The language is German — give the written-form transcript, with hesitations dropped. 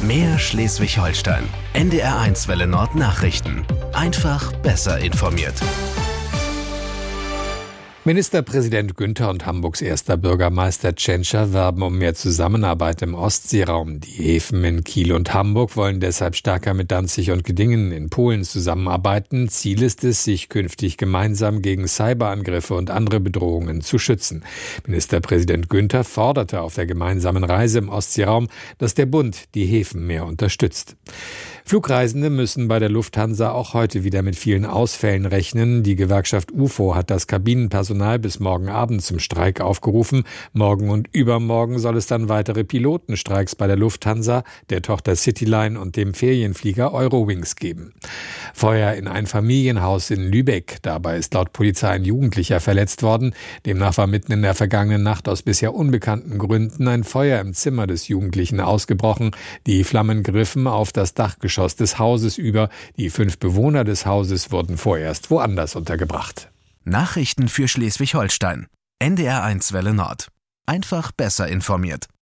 Mehr Schleswig-Holstein. NDR1 Welle Nord Nachrichten. Einfach besser informiert. Ministerpräsident Günther und Hamburgs erster Bürgermeister Tschentscher werben um mehr Zusammenarbeit im Ostseeraum. Die Häfen in Kiel und Hamburg wollen deshalb stärker mit Danzig und Gdingen in Polen zusammenarbeiten. Ziel ist es, sich künftig gemeinsam gegen Cyberangriffe und andere Bedrohungen zu schützen. Ministerpräsident Günther forderte auf der gemeinsamen Reise im Ostseeraum, dass der Bund die Häfen mehr unterstützt. Flugreisende müssen bei der Lufthansa auch heute wieder mit vielen Ausfällen rechnen. Die Gewerkschaft UFO hat das Kabinenpersonal bis morgen Abend zum Streik aufgerufen. Morgen und übermorgen soll es dann weitere Pilotenstreiks bei der Lufthansa, der Tochter Cityline und dem Ferienflieger Eurowings geben. Feuer in ein Familienhaus in Lübeck. Dabei ist laut Polizei ein Jugendlicher verletzt worden. Demnach war mitten in der vergangenen Nacht aus bisher unbekannten Gründen ein Feuer im Zimmer des Jugendlichen ausgebrochen. Die Flammen griffen auf das Dachgeschoss des Hauses über. Die 5 Bewohner des Hauses wurden vorerst woanders untergebracht. Nachrichten für Schleswig-Holstein. NDR1 Welle Nord. Einfach besser informiert.